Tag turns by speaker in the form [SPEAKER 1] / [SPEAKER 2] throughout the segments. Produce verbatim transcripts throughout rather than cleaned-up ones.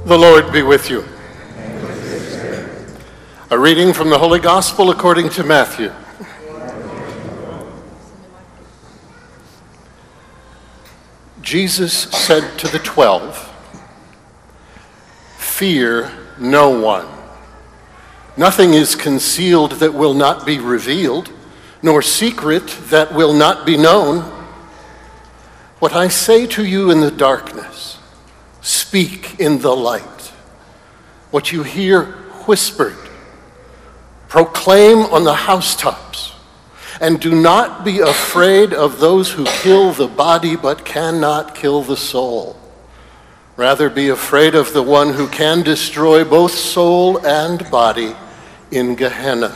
[SPEAKER 1] The Lord be with you. A reading from the Holy Gospel according to Matthew. Jesus said to the twelve, "Fear no one. Nothing is concealed that will not be revealed, nor secret that will not be known. What I say to you in the darkness, speak in the light. What you hear whispered, proclaim on the housetops. And do not be afraid of those who kill the body but cannot kill the soul. Rather be afraid of the one who can destroy both soul and body in Gehenna.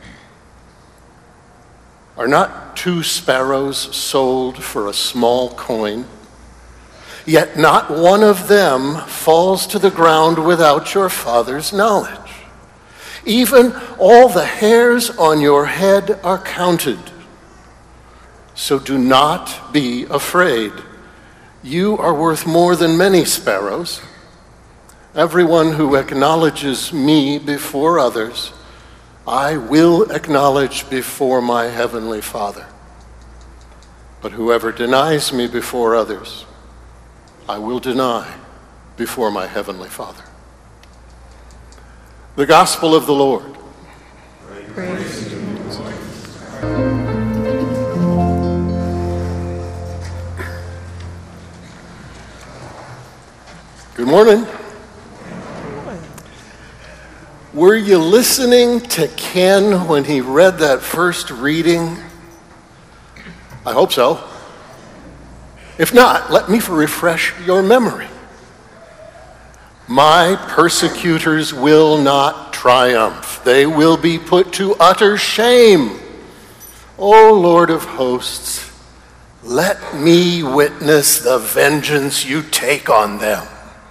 [SPEAKER 1] Are not two sparrows sold for a small coin? Yet not one of them falls to the ground without your Father's knowledge. Even all the hairs on your head are counted. So do not be afraid. You are worth more than many sparrows. Everyone who acknowledges me before others, I will acknowledge before my heavenly Father. But whoever denies me before others, I will deny before my heavenly Father." The Gospel of the Lord.
[SPEAKER 2] Praise to you, Lord.
[SPEAKER 1] Good morning. Were you listening to Ken when he read that first reading? I hope so. If not, let me refresh your memory. My persecutors will not triumph. They will be put to utter shame. O Lord of hosts, let me witness the vengeance you take on them.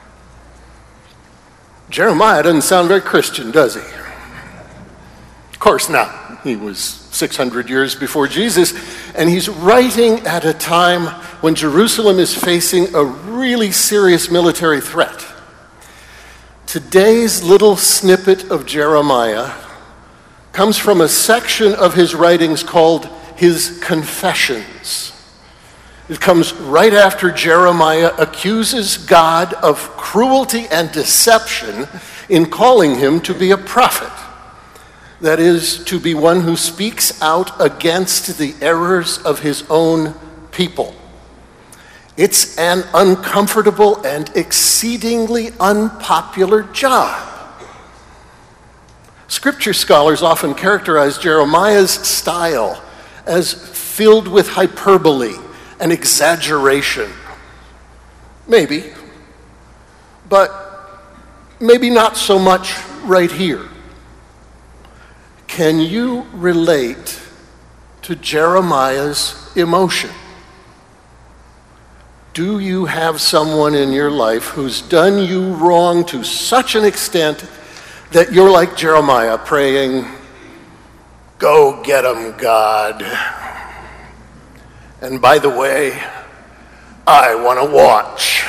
[SPEAKER 1] Jeremiah doesn't sound very Christian, does he? Of course not. He was six hundred years before Jesus, and he's writing at a time when Jerusalem is facing a really serious military threat. Today's little snippet of Jeremiah comes from a section of his writings called his Confessions. It comes right after Jeremiah accuses God of cruelty and deception in calling him to be a prophet. That is, to be one who speaks out against the errors of his own people. It's an uncomfortable and exceedingly unpopular job. Scripture scholars often characterize Jeremiah's style as filled with hyperbole and exaggeration. Maybe, but maybe not so much right here. Can you relate to Jeremiah's emotion? Do you have someone in your life who's done you wrong to such an extent that you're like Jeremiah praying, "Go get him, God. And by the way, I want to watch"?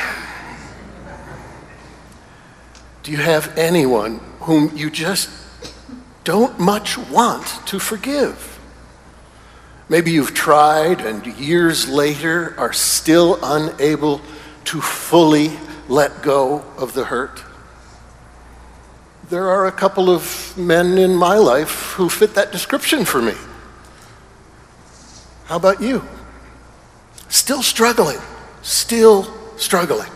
[SPEAKER 1] Do you have anyone whom you just don't much want to forgive? Maybe you've tried and years later are still unable to fully let go of the hurt. There are a couple of men in my life who fit that description for me. How about you? Still struggling, still struggling.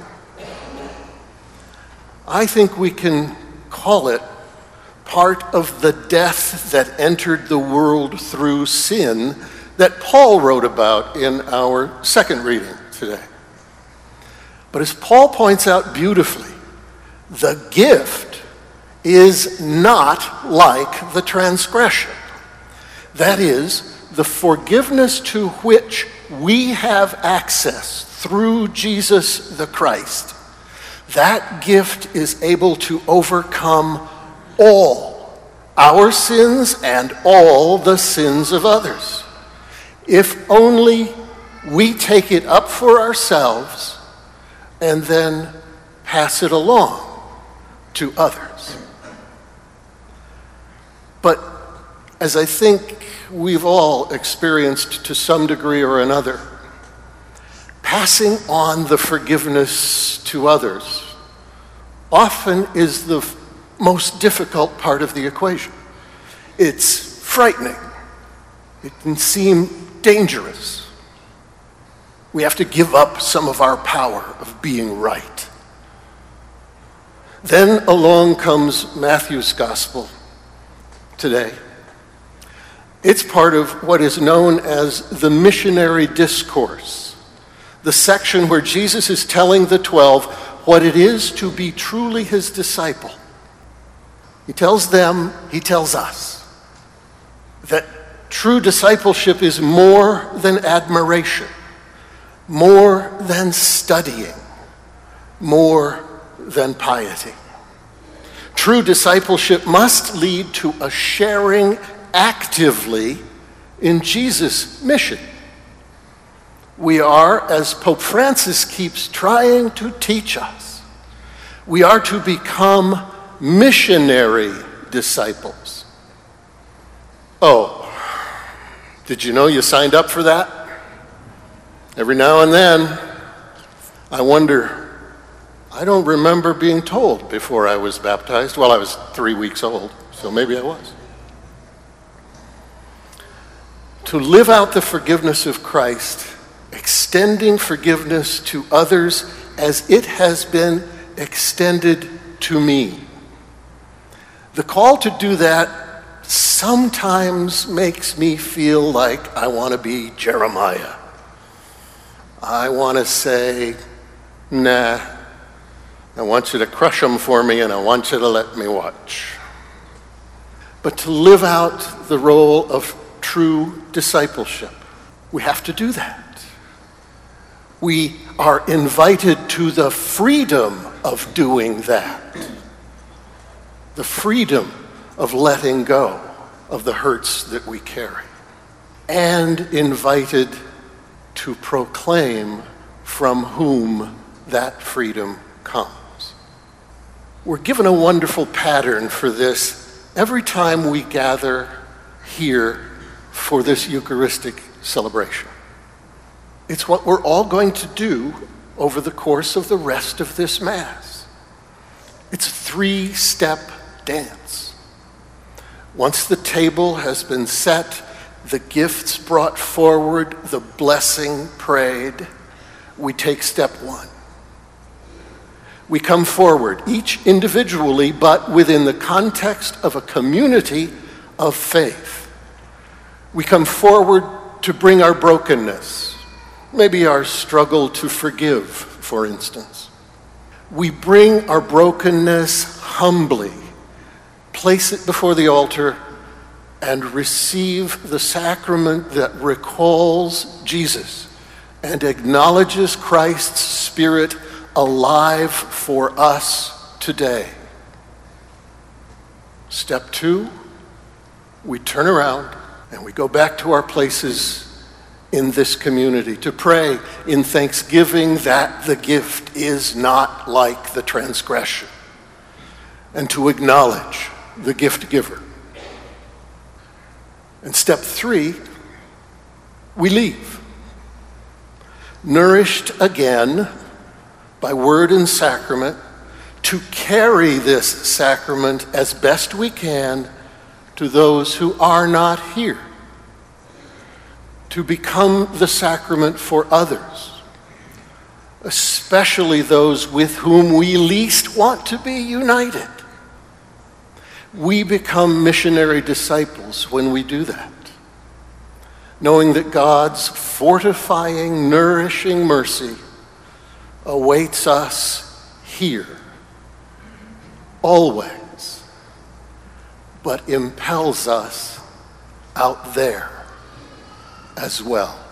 [SPEAKER 1] I think we can call it part of the death that entered the world through sin that Paul wrote about in our second reading today. But as Paul points out beautifully, the gift is not like the transgression. That is, the forgiveness to which we have access through Jesus the Christ. That gift is able to overcome all our sins and all the sins of others, if only we take it up for ourselves and then pass it along to others. But as I think we've all experienced to some degree or another, passing on the forgiveness to others often is the f- most difficult part of the equation. It's frightening. It can seem dangerous. We have to give up some of our power of being right. Then along comes Matthew's gospel today. It's part of what is known as the missionary discourse, the section where Jesus is telling the twelve what it is to be truly his disciple. He tells them, he tells us, that true discipleship is more than admiration, more than studying, more than piety. True discipleship must lead to a sharing actively in Jesus' mission. We are, as Pope Francis keeps trying to teach us, we are to become missionary disciples. Oh, did you know you signed up for that? Every now and then, I wonder, I don't remember being told before I was baptized. Well, I was three weeks old, so maybe I was. To live out the forgiveness of Christ, extending forgiveness to others as it has been extended to me. The call to do that sometimes makes me feel like I want to be Jeremiah. I want to say, nah, I want you to crush them for me and I want you to let me watch. But to live out the role of true discipleship, we have to do that. We are invited to the freedom of doing that. The freedom of letting go of the hurts that we carry. And invited to proclaim from whom that freedom comes. We're given a wonderful pattern for this every time we gather here for this Eucharistic celebration. It's what we're all going to do over the course of the rest of this Mass. It's a three-step dance. Once the table has been set, the gifts brought forward, the blessing prayed, we take step one. We come forward, each individually, but within the context of a community of faith. We come forward to bring our brokenness, maybe our struggle to forgive, for instance. We bring our brokenness humbly, place it before the altar, and receive the sacrament that recalls Jesus and acknowledges Christ's Spirit alive for us today. Step two, we turn around and we go back to our places in this community to pray in thanksgiving that the gift is not like the transgression, and to acknowledge the gift giver. And step three, we leave, nourished again by word and sacrament, to carry this sacrament as best we can to those who are not here, to become the sacrament for others, especially those with whom we least want to be united. We become missionary disciples when we do that, knowing that God's fortifying, nourishing mercy awaits us here, always, but impels us out there as well.